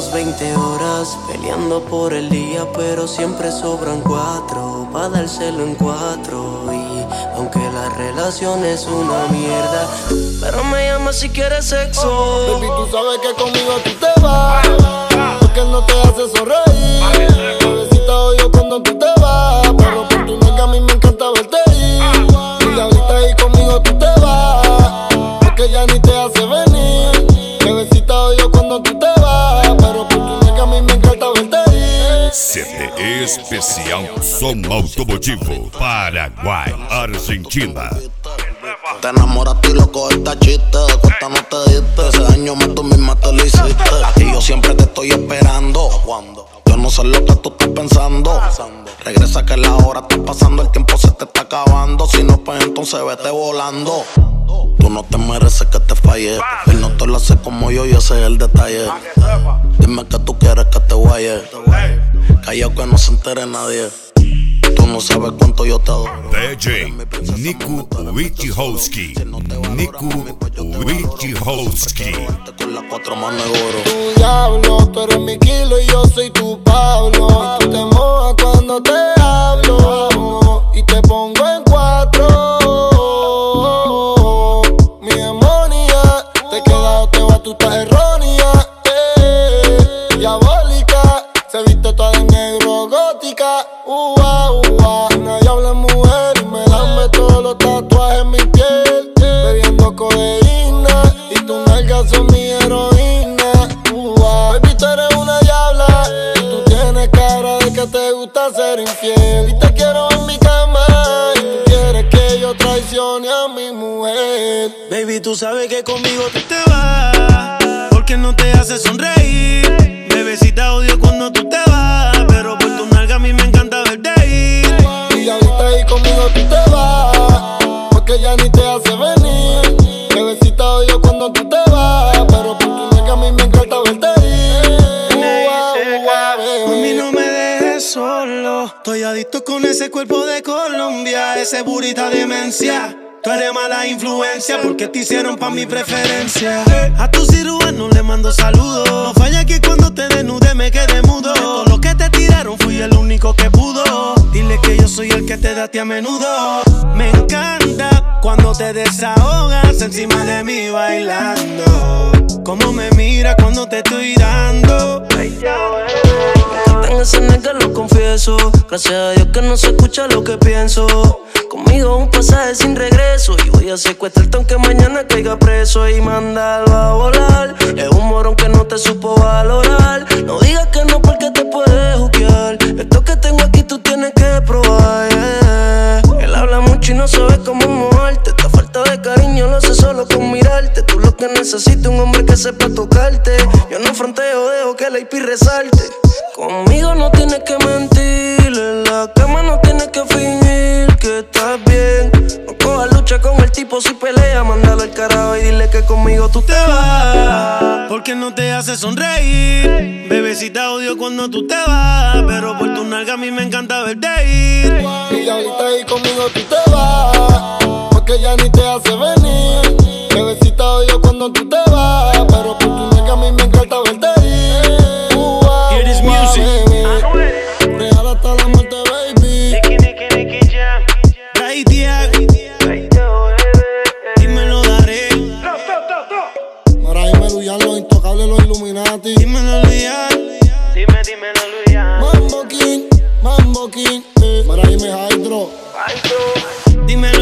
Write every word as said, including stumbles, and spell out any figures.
Llevamos veinte horas peleando por el día, pero siempre sobran cuatro pa' dárselo en cuatro. Y aunque la relación es una mierda, pero me llama si quieres sexo. Baby, tú sabes que conmigo tú te vas, porque él no te hace sonreír. Bebecita odio cuando tú te vas, pero por tu nalga a mí me encanta verte ir. Y ahorita ahí conmigo tú te vas, porque ya ni te hace venir. Bebecita odio cuando tú te vas, pero por tu nalga a mí me encanta verte ir. C D especial Som Automotivo, Paraguay, Argentina. Te enamoraste y loco esta chiste. De cuenta no te diste, ese daño más tú misma te lo hiciste. Aquí yo siempre te estoy esperando. Yo no sé lo que tú estás pensando. Regresa que la hora está pasando, el tiempo se te está acabando. Si no, pues entonces vete volando. Tú no te mereces que te falle. Él no te lo hace como yo y ese es el detalle. Dime que tú quieres que te guaye. Callao que no se entere nadie. Tú no sabes cuánto yo te doy. D J Niku Wojciechowski. Niku Wojciechowski. Con las cuatro manos de oro. Tu diablo, tú eres mi kilo y yo soy tu Pablo. Y tú te mojas cuando te hablo y te pongo en cuatro. Mi demonia, te queda o te va, tú estás errónea. Eh, diabólica, se viste toda de negro, gótica. Ua, ua, una diabla mujer y me lame todos los tatuajes en mi piel. Bebiendo codeína y tus nalgas son mi heroína. Ua, baby, tú eres una diabla y tú tienes cara de que te gusta ser infiel. Y te quiero en mi cama y tú quieres que yo traicione a mi mujer. Baby, tú sabes que conmigo tú te vas, porque no te hace sonreír. Bebecita odio cuando tú te vas, pero por tu nalga a mí me encanta verte ir. Y ahorita ahí conmigo tú te vas, porque ya ni te hace venir. Bebecita odio cuando tú te vas, pero por tu nalga a mí me encanta verte ir. Ua, ua, bebé. Mami, no me dejes solo, estoy adicto con ese cuerpo de Colombia, ese burita demencia. Tú eres mala influencia porque te hicieron pa' mi preferencia. A tu cirujano le mando saludos. No falla que cuando te desnude me quedé mudo. De todo lo que te tiraron fui el único que pudo. Dile que yo soy el que te da a ti a menudo. Me encanta cuando te desahogas encima de mí bailando. Cómo me mira cuando te estoy dando. En ese nega lo confieso. Gracias a Dios que no se escucha lo que pienso. Conmigo un pasaje sin regreso y voy a secuestrarte aunque mañana caiga preso y mandarlo a volar. Es un morón que no te supo valorar. No digas que no porque te puedes juquear. Esto que tengo aquí tú tienes que probar, yeah. Él habla mucho y no sabe cómo moverte. Esta falta de cariño lo hace solo con mirarte. Tú lo que necesitas un hombre que sepa tocarte. Yo no fronteo, dejo que la I P resalte. Conmigo no tienes que mentir, en la cama no tienes que fingir que estás bien. No cojas lucha con el tipo si pelea, mándalo al carajo y dile que conmigo tú te vas, porque no te hace sonreír. Bebecita odio cuando tú te vas, pero por tu nalga a mí me encanta verte ir. Y ahorita ahí conmigo tú te vas, porque ya ni te hace venir. Bebecita odio cuando tú te vas, pero por tu nalga a mí me encanta verte ir. Hear this music. Real hasta la muerte, baby. Nicky, Nicky, Nicky Jam. Raitea. Dímelo, daré. Mara y Meluyan, los intocables, los Illuminati. Dímelo, Luyan. Dime, dímelo, Luyan. Mambo King, Mambo King. Eh. Mara y me Hydro. Dímelo.